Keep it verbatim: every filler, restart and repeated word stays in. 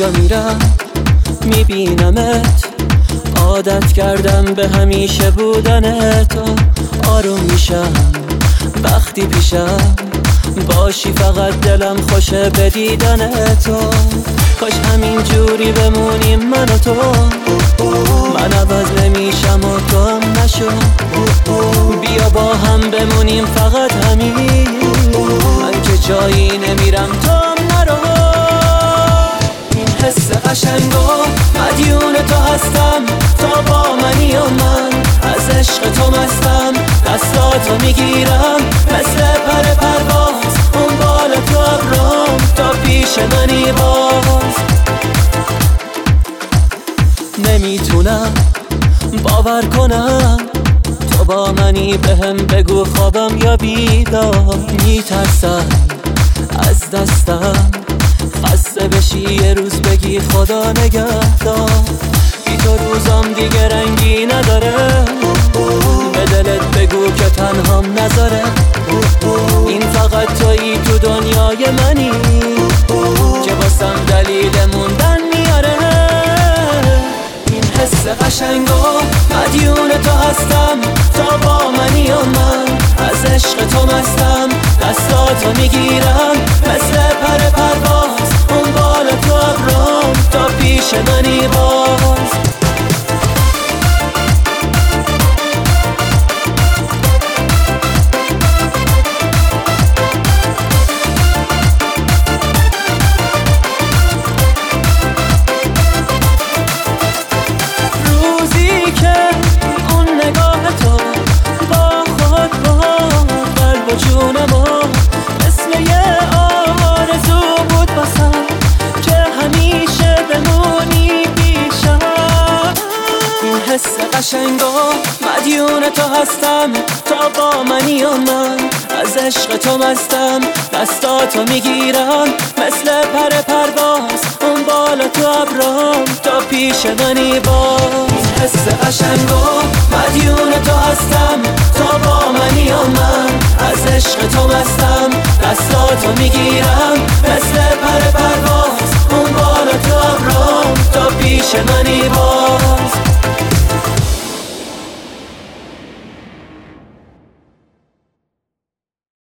جا میرم میبینمت، عادت کردم به همیشه بودن تو. آروم میشم وقتی پیشم باشی، فقط دلم خوشه به دیدن تو. کاش همین جوری بمونیم من و تو، من عوض نمیشم و تو هم نشو. بیا با هم بمونیم فقط همین، من که جایی نمیرم تو هم نرو. این حس قشنگو مدیون تو هستم، تا با منی و من از عشق تو مستم. دستاتو میگیرم مثل پر پرواز، اون بالا تو ابرام تا پیش منی باز. نمیتونم باور کنم تو با منی، بهم بگو خوابم یا بیدار. میترسم از دستم خسته بشی، یه روز بگی خدا نگهدار. بی تو روزام دیگه رنگی نداره، به دلت بگو که تنهام نذاره. این فقط تویی تو دنیای منی، که واسم دلیل موندن میاره. این حس قشنگو مدیون تو هستم، تا با منی و من از عشق تو مستم. دستاتو میگیرم مثل پر پرواز، اون بالا تو ابرام تا پیش منی باز. روزی که اون نگاه تو با خود با قلب و جونمو مثل یه آرزو بود باسم، که همیشه بمونی پیشم. این حس قشنگو مدیون تو هستم، تا با منی و من از عشق تو مستم. دستاتو میگیرم مثل پر پرواز، اون بالا تو ابرام تا پیش منی باز. این حس قشنگو مدیون تو هستم، تا با منی و من از عشق تو مستم. دستاتو میگیرم مثل پر پرواز، اون بالا تو ابرام تا پیش منی باز.